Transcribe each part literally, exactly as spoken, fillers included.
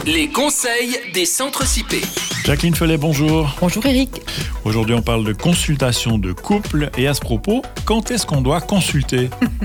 Les conseils des centres C I P. Jacqueline Felet, bonjour. Bonjour Eric. Aujourd'hui, on parle de consultation de couple. Et à ce propos, quand est-ce qu'on doit consulter ?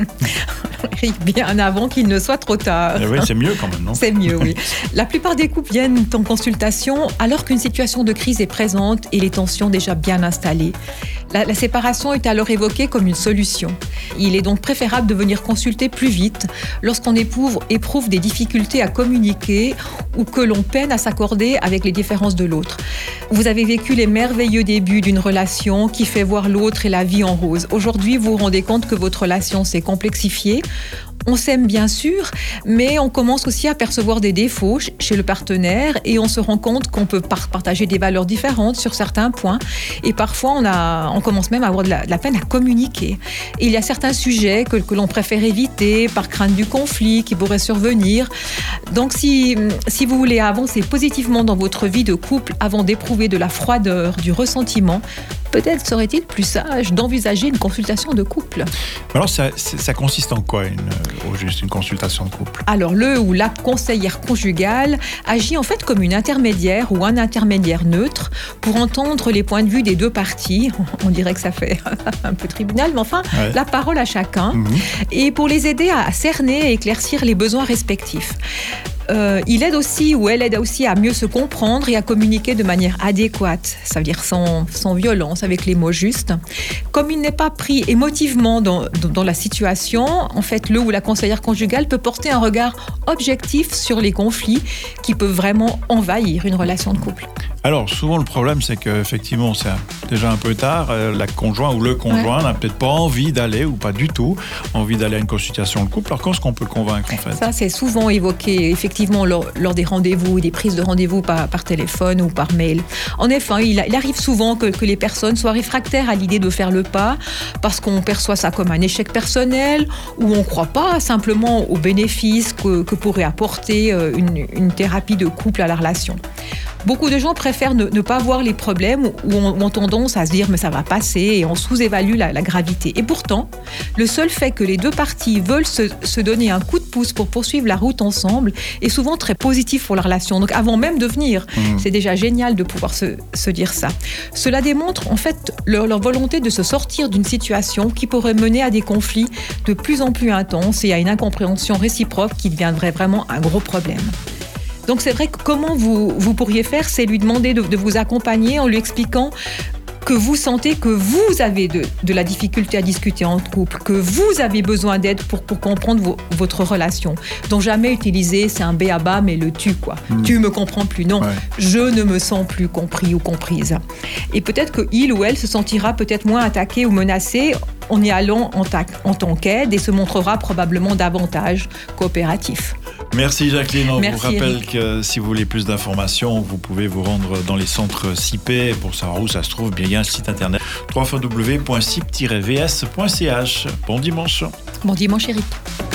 Eric, bien avant qu'il ne soit trop tard. Eh oui, c'est mieux quand même, non ? C'est mieux, oui. La plupart des couples viennent en consultation alors qu'une situation de crise est présente et les tensions déjà bien installées. La, la séparation est alors évoquée comme une solution. Il est donc préférable de venir consulter plus vite lorsqu'on éprouve, éprouve des difficultés à communiquer ou que l'on peine à s'accorder avec les différences de l'autre. Vous avez vécu les merveilleux débuts d'une relation qui fait voir l'autre et la vie en rose. Aujourd'hui, vous vous rendez compte que votre relation s'est complexifiée. On s'aime bien sûr, mais on commence aussi à percevoir des défauts chez le partenaire et on se rend compte qu'on peut partager des valeurs différentes sur certains points. Et parfois, on, a, on commence même à avoir de la, de la peine à communiquer. Et il y a certains sujets que, que l'on préfère éviter par crainte du conflit qui pourrait survenir. Donc, si, si vous voulez avancer positivement dans votre vie de couple avant d'éprouver de la froideur, du ressentiment, peut-être serait-il plus sage d'envisager une consultation de couple. Alors, ça, ça consiste en quoi, une, au juste, une consultation de couple ? Alors, le ou la conseillère conjugale agit en fait comme une intermédiaire ou un intermédiaire neutre pour entendre les points de vue des deux parties. On dirait que ça fait un peu tribunal, mais enfin, ouais. La parole à chacun. Mmh. Et pour les aider à cerner et éclaircir les besoins respectifs. Euh, il aide aussi, ou elle aide aussi à mieux se comprendre et à communiquer de manière adéquate, ça veut dire sans, sans violence, avec les mots justes. Comme il n'est pas pris émotivement dans, dans, dans la situation, en fait, le ou la conseillère conjugale peut porter un regard objectif sur les conflits qui peuvent vraiment envahir une relation de couple. Alors, souvent, le problème, c'est qu'effectivement, c'est déjà un peu tard. La conjointe ou le conjoint ouais. n'a peut-être pas envie d'aller, ou pas du tout, envie d'aller à une consultation de couple. Alors, comment est-ce qu'on peut le convaincre, en fait ? Ça, c'est souvent évoqué, effectivement, lors, lors des rendez-vous, des prises de rendez-vous par, par téléphone ou par mail. En effet, il, il arrive souvent que, que les personnes soient réfractaires à l'idée de faire le pas, parce qu'on perçoit ça comme un échec personnel, ou on ne croit pas simplement aux bénéfices que, que pourrait apporter une, une thérapie de couple à la relation. Beaucoup de gens préfèrent ne, ne pas voir les problèmes ou ont, ont tendance à se dire « mais ça va passer » et on sous-évalue la, la gravité. Et pourtant, le seul fait que les deux parties veulent se, se donner un coup de pouce pour poursuivre la route ensemble est souvent très positif pour la relation. Donc avant même de venir, mmh. c'est déjà génial de pouvoir se, se dire ça. Cela démontre en fait leur, leur volonté de se sortir d'une situation qui pourrait mener à des conflits de plus en plus intenses et à une incompréhension réciproque qui deviendrait vraiment un gros problème. Donc c'est vrai que comment vous, vous pourriez faire, c'est lui demander de, de vous accompagner en lui expliquant que vous sentez que vous avez de, de la difficulté à discuter en couple, que vous avez besoin d'aide pour, pour comprendre vos, votre relation. Donc jamais utiliser, c'est un b à bas, mais le tu, quoi. Mmh. Tu me comprends plus. Non, ouais. Je ne me sens plus compris ou comprise. Et peut-être qu'il ou elle se sentira peut-être moins attaqué ou menacé en y allant en, ta, en tant qu'aide et se montrera probablement davantage coopératif. Merci Jacqueline. On Merci, vous rappelle Eric. que si vous voulez plus d'informations, vous pouvez vous rendre dans les centres C I P pour savoir où ça se trouve. Bien, il y a un site internet w w w point c i p tiret v s point c h. Bon dimanche. Bon dimanche Eric.